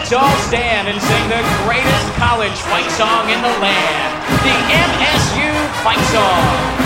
let's all stand and sing the greatest college fight song in the land, the MSU Fight Song.